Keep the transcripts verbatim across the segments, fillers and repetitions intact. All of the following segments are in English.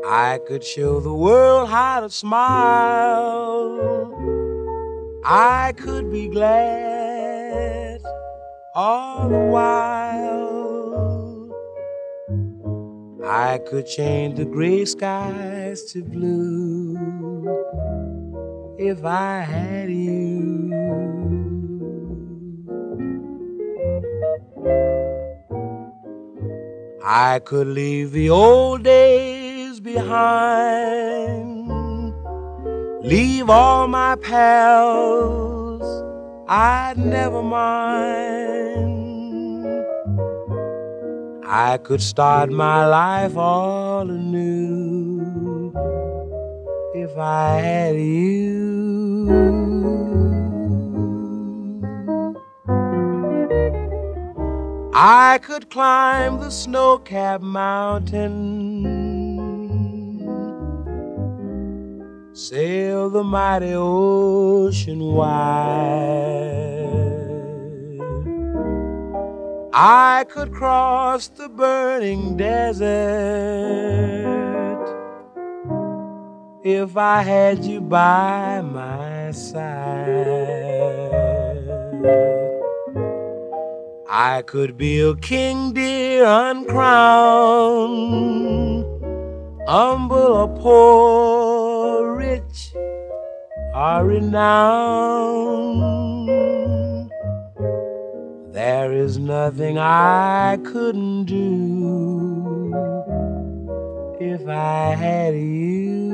I could show the world how to smile. I could be glad all the while. I could change the gray skies to blue if I had you. I could leave the old days behind, leave all my pals, I'd never mind. I could start my life all anew if I had you. I could climb the snow-capped mountain, sail the mighty ocean wide. I could cross the burning desert if I had you by my side. I could be a king, dear, uncrowned, humble or poor, rich or renowned. There is nothing I couldn't do if I had you.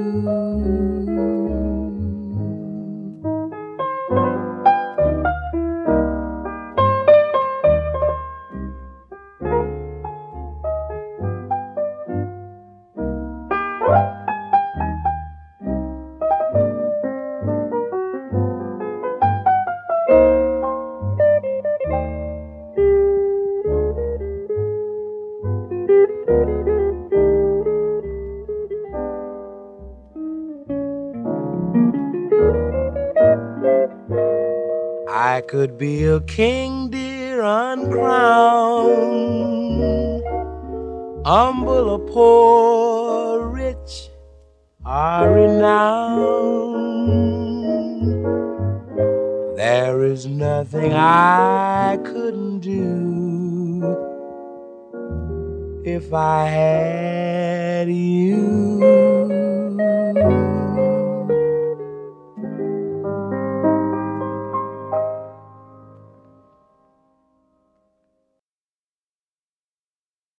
I could be a king, dear, uncrowned, humble or poor, rich or renowned. There is nothing I couldn't do if I had you.